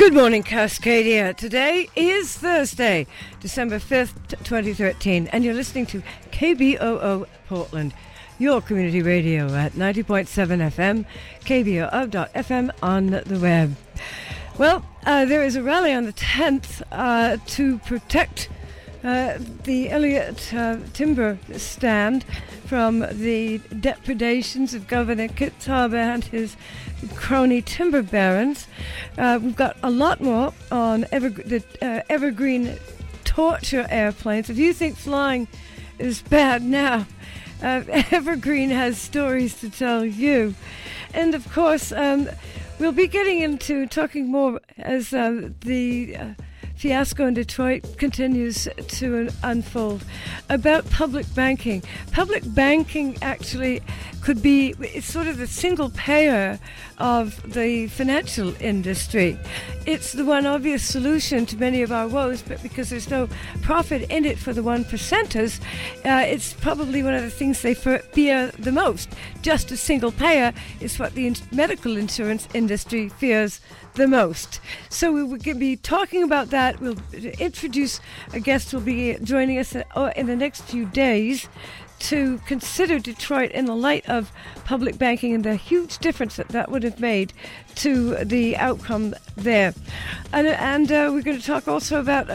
Good morning, Cascadia. Today is Thursday, December 5th, 2013, and you're listening to KBOO Portland, your community radio at 90.7 FM, KBOO.FM on the web. Well, there is a rally on the 10th to protect the Elliott timber stand from the depredations of Governor Kit Tarbell and his crony timber barons. We've got a lot more on the Evergreen torture airplanes. If you think flying is bad now, Evergreen has stories to tell you. And of course, we'll be getting into talking more as the fiasco in Detroit continues to unfold about public banking. Public banking actually could be, it's sort of the single payer of the financial industry. It's the one obvious solution to many of our woes, but because there's no profit in it for the 1%ers, it's probably one of the things they fear the most. Just a single payer is what the medical insurance industry fears the most. So we will be talking about that. We'll introduce a guest who will be joining us in the next few days to consider Detroit in the light of public banking and the huge difference that would have made to the outcome there. And we're going to talk also about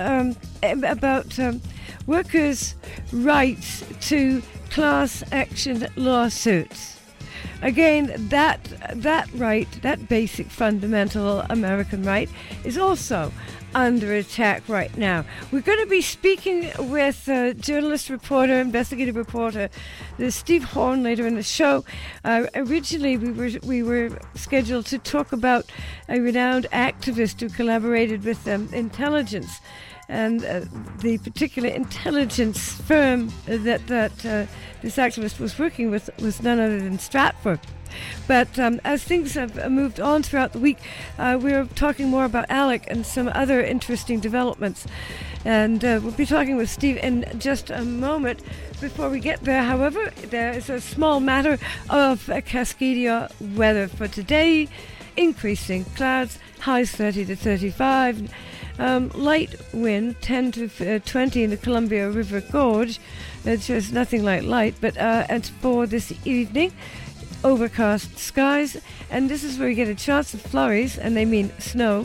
workers' rights to class action lawsuits. Again, that right, that basic fundamental American right, is also under attack right now. We're going to be speaking with journalist, reporter, investigative reporter, Steve Horn later in the show. Originally, we were scheduled to talk about a renowned activist who collaborated with intelligence. And the particular intelligence firm that this activist was working with was none other than Stratfor. But as things have moved on throughout the week, we're talking more about ALEC and some other interesting developments. And we'll be talking with Steve in just a moment. Before we get there, however, there is a small matter of Cascadia weather for today. Increasing clouds, highs 30 to 35. Light wind 10 to 20 in the Columbia River Gorge. It's just nothing like light, but and for this evening, overcast skies, and this is where you get a chance of flurries, and they mean snow.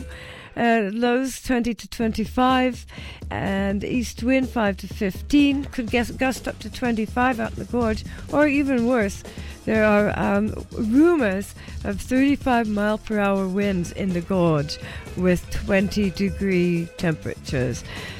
Lows 20 to 25, and east wind 5 to 15. Could gust up to 25 out in the gorge, or even worse, there are rumors of 35 mile per hour winds in the gorge with 20-degree temperatures.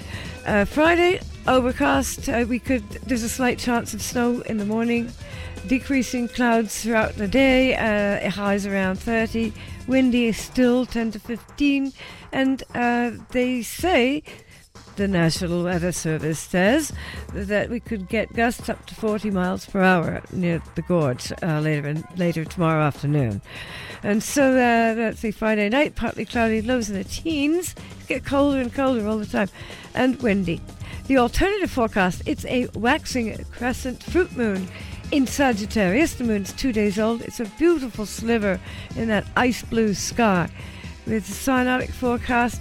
Friday, overcast. There's a slight chance of snow in the morning. Decreasing clouds throughout the day. Highs around 30. Windy still 10 to 15. And they say, the National Weather Service says, that we could get gusts up to 40 miles per hour near the gorge later tomorrow afternoon. And so that's the Friday night, partly cloudy, lows in the teens. Get colder and colder all the time, and windy. The alternative forecast, it's a waxing crescent fruit moon in Sagittarius. The moon's 2 days old. It's a beautiful sliver in that ice blue sky with a cyanotic forecast.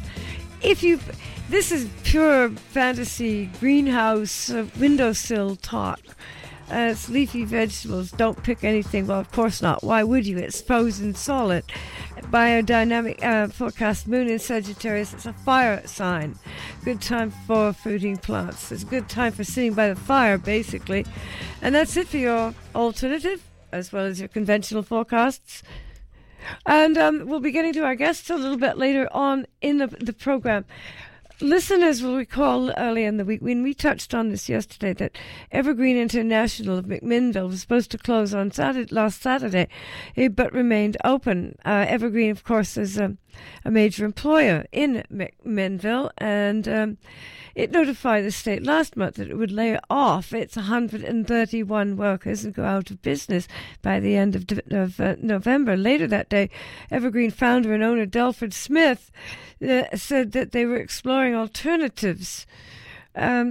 This is pure fantasy greenhouse windowsill talk. It's leafy vegetables. Don't pick anything. Well, of course not. Why would you? It's frozen solid. Biodynamic forecast moon in Sagittarius. It's a fire sign. Good time for fruiting plants. It's a good time for sitting by the fire, basically. And that's it for your alternative, as well as your conventional forecasts. And we'll be getting to our guests a little bit later on in the program. Listeners will recall early in the week when we touched on this yesterday that Evergreen International of McMinnville was supposed to close on last Saturday, but remained open. Evergreen, of course, is a major employer in McMinnville, and it notified the state last month that it would lay off its 131 workers and go out of business by the end of November. Later that day, Evergreen founder and owner Delford Smith said that they were exploring alternatives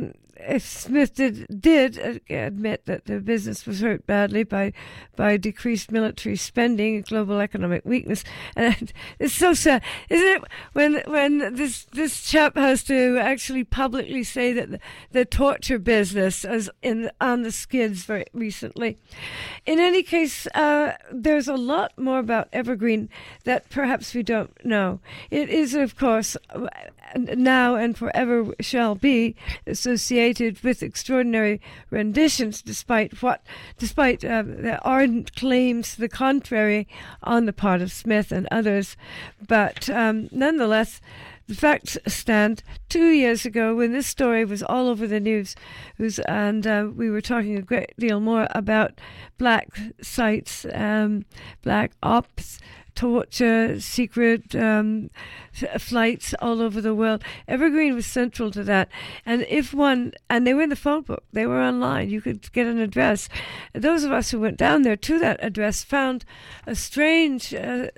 if Smith did admit that the business was hurt badly by decreased military spending and global economic weakness, and it's so sad, isn't it? When this chap has to actually publicly say that the torture business is on the skids very recently. In any case, there's a lot more about Evergreen that perhaps we don't know. It is, of course, now and forever shall be associated with extraordinary renditions, despite the ardent claims to the contrary on the part of Smith and others. But nonetheless, the facts stand. 2 years ago, when this story was all over the news, and we were talking a great deal more about black sites, black ops, torture, secret flights all over the world. Evergreen was central to that. And and they were in the phone book, they were online, you could get an address. Those of us who went down there to that address found a strange,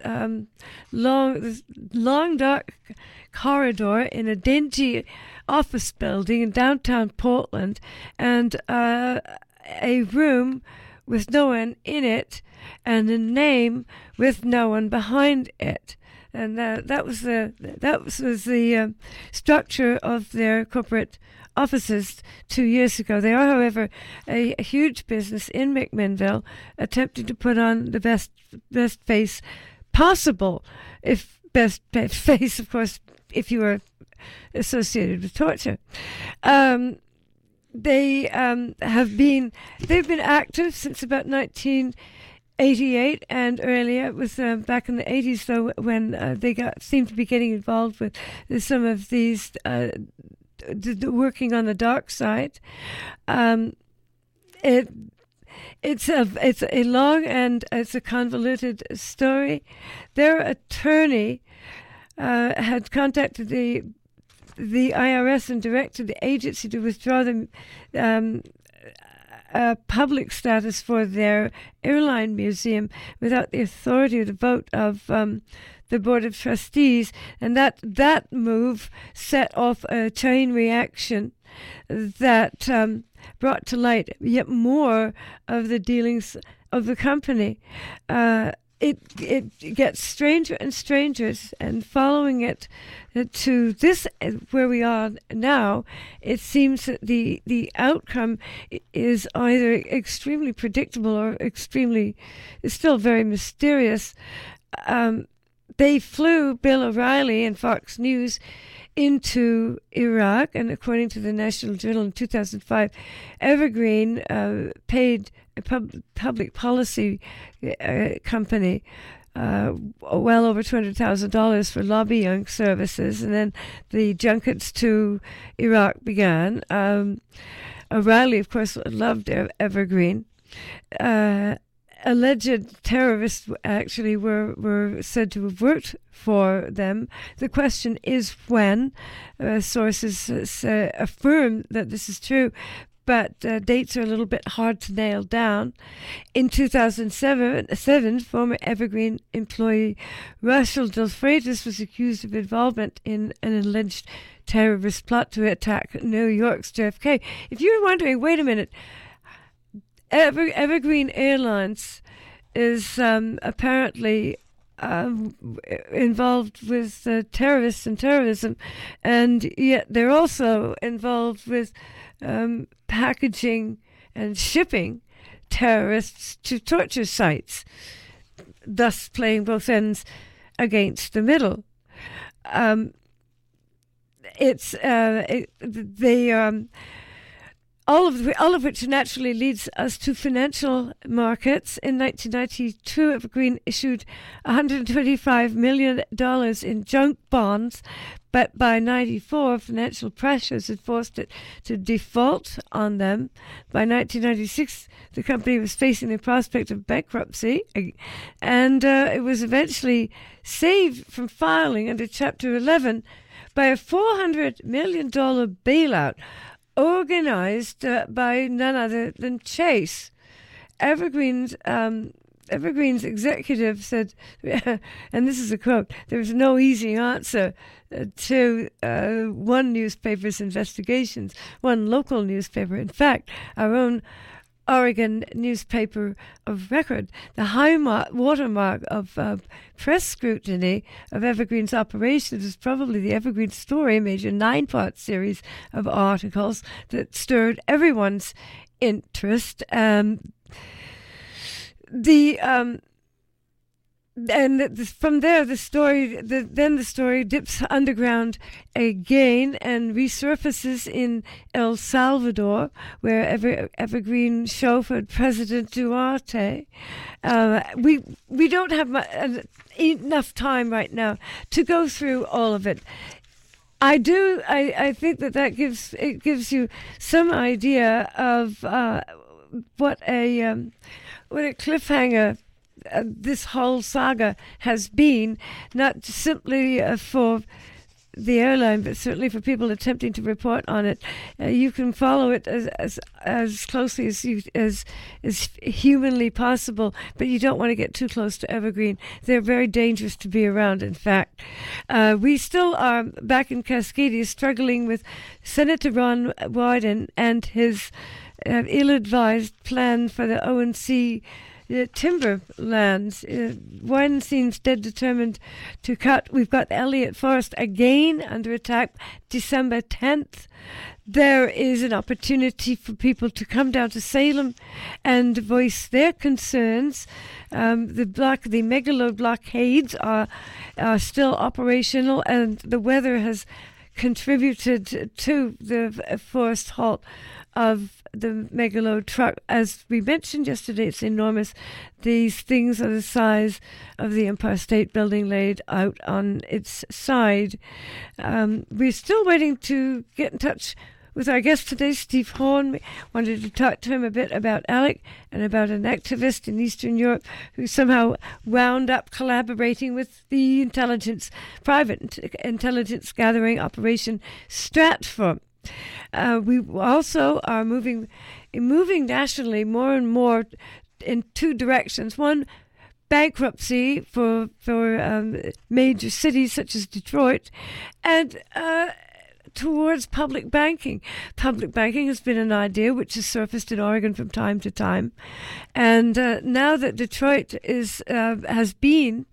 long, dark corridor in a dingy office building in downtown Portland, and a room with no one in it, and a name with no one behind it. And that was the structure of their corporate offices 2 years ago. They are, however, a huge business in McMinnville, attempting to put on the best face possible. If best face, of course, if you are associated with torture. They've been active since about 1988 and earlier. It was back in the 80s, though, when they seemed to be getting involved with some of these working on the dark side. It's a long and it's a convoluted story. Their attorney had contacted the IRS and directed the agency to withdraw the public status for their airline museum without the authority or the vote of the Board of Trustees. And that move set off a chain reaction that brought to light yet more of the dealings of the company. It gets stranger and stranger, and following it to this, where we are now, it seems that the outcome is either extremely predictable or is still very mysterious. They flew Bill O'Reilly and Fox News into Iraq, and according to the National Journal in 2005, Evergreen paid a public policy company well over $200,000 for lobbying services, and then the junkets to Iraq began. O'Reilly, of course, loved Evergreen. Alleged terrorists actually were said to have worked for them. The question is when. Sources affirm that this is true, but dates are a little bit hard to nail down. In 2007, former Evergreen employee Russell Delfreitas was accused of involvement in an alleged terrorist plot to attack New York's JFK. If you're wondering, wait a minute, Evergreen Airlines is apparently involved with terrorists and terrorism, and yet they're also involved with packaging and shipping terrorists to torture sites, thus playing both ends against the middle. All of which naturally leads us to financial markets. In 1992, Evergreen issued $125 million in junk bonds, but by 1994, financial pressures had forced it to default on them. By 1996, the company was facing the prospect of bankruptcy, and it was eventually saved from filing under Chapter 11 by a $400 million bailout organized by none other than Chase. Evergreen's Evergreen's executive said, and this is a quote, "There's no easy answer to one newspaper's investigations, one local newspaper. In fact, our own Oregon newspaper of record, the high watermark of press scrutiny of Evergreen's operations is probably the Evergreen Story, a major 9-part series of articles that stirred everyone's interest." From there, the story dips underground again and resurfaces in El Salvador, where Evergreen chauffeured President Duarte. We don't have enough time right now to go through all of it. I think that gives you some idea of what a cliffhanger this whole saga has been, not simply for the airline, but certainly for people attempting to report on it. You can follow it as closely as humanly possible, but you don't want to get too close to Evergreen. They're very dangerous to be around, in fact. We still are back in Cascadia struggling with Senator Ron Wyden and his ill-advised plan for the ONC timberlands. One seems dead determined to cut. We've got Elliott Forest again under attack December 10th. There is an opportunity for people to come down to Salem and voice their concerns. The megalo blockades are still operational, and the weather has contributed to the forced halt of the megalo truck. As we mentioned yesterday, it's enormous. These things are the size of the Empire State Building laid out on its side. We're still waiting to get in touch with our guest today, Steve Horn. We wanted to talk to him a bit about ALEC and about an activist in Eastern Europe who somehow wound up collaborating with the private intelligence gathering operation Stratfor. We also are moving nationally more and more in two directions. One, bankruptcy for major cities such as Detroit, and towards public banking. Public banking has been an idea which has surfaced in Oregon from time to time, and now that Detroit has been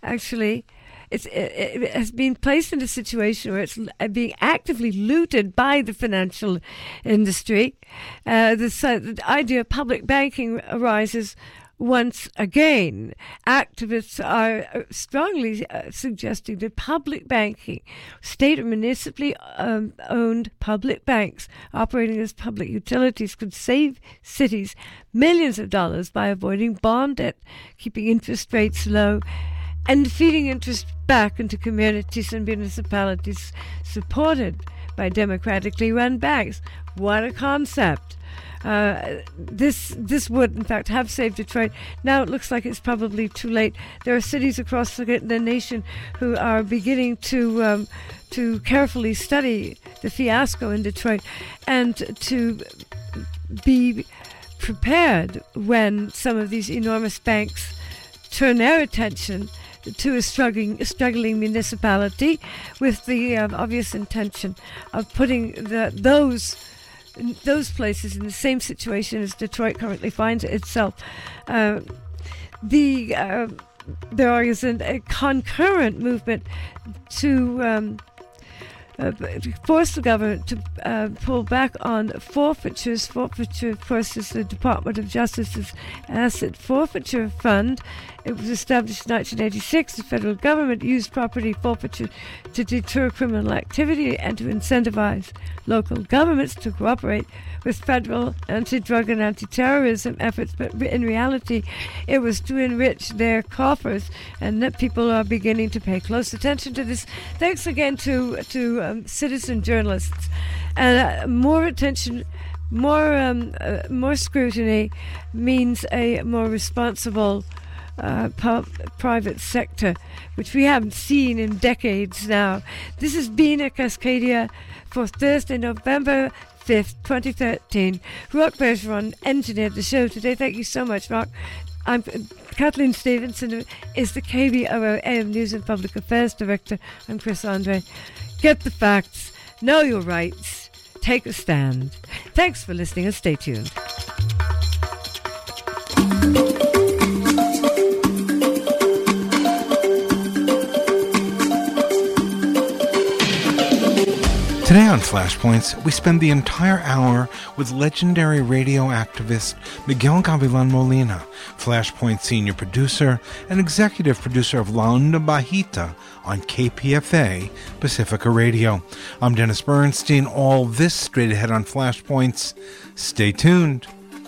placed in a situation where it's being actively looted by the financial industry. The idea of public banking arises once again. Activists are strongly suggesting that public banking, state or municipally owned public banks operating as public utilities, could save cities millions of dollars by avoiding bond debt, keeping interest rates low, and feeding interest back into communities and municipalities supported by democratically run banks. What a concept. This would, in fact, have saved Detroit. Now it looks like it's probably too late. There are cities across the nation who are beginning to carefully study the fiasco in Detroit and to be prepared when some of these enormous banks turn their attention to a struggling municipality with the obvious intention of putting those places in the same situation as Detroit currently finds itself. There is a concurrent movement to force the government to pull back on forfeitures. Forfeiture, of course, is the Department of Justice's asset forfeiture fund. It was established in 1986. The federal government used property forfeiture to deter criminal activity and to incentivize local governments to cooperate with federal anti-drug and anti-terrorism efforts, but in reality it was to enrich their coffers, and that people are beginning to pay close attention to this. Thanks again to citizen journalists. And more attention, more scrutiny means a more responsible private sector, which we haven't seen in decades now. This has been a Cascadia for Thursday, November 5th, 2013. Rock Bergeron engineered the show today. Thank you so much, Rock. I'm Kathleen Stevenson is the KBOO AM News and Public Affairs Director. I'm Chris Andre. Get the facts, know your rights, take a stand. Thanks for listening and stay tuned. Today on Flashpoints, we spend the entire hour with legendary radio activist Miguel Gavilan Molina, Flashpoint senior producer and executive producer of La Onda Bajita on KPFA Pacifica Radio. I'm Dennis Bernstein. All this straight ahead on Flashpoints. Stay tuned.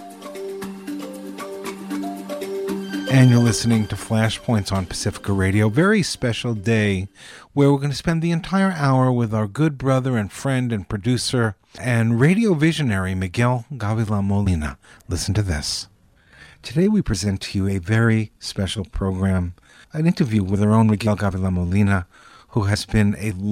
And you're listening to Flashpoints on Pacifica Radio. Very special day where we're going to spend the entire hour with our good brother and friend and producer and radio visionary Miguel Gavilan Molina. Listen to this. Today we present to you a very special program, an interview with our own Miguel Gavilan Molina, who has been a